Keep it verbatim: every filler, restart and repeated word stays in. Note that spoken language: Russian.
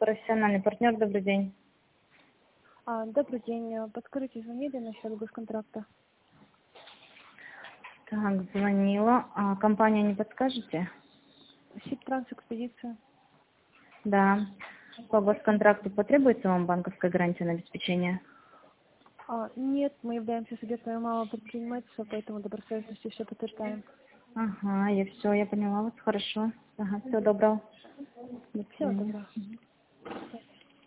профессиональный партнер, добрый день. А, добрый день. Подскажите, звонили насчет госконтракта? Так, звонила. А компания не подскажете? Сибтранс Экспедиция. Да. По госконтракту потребуется вам банковская гарантия на обеспечение? А, нет, мы являемся субъектами малого предпринимательства, поэтому добросовестностью все подтверждаем. Ага, я все, я поняла вас, хорошо. Ага, всего доброго. До Всего свидания. доброго.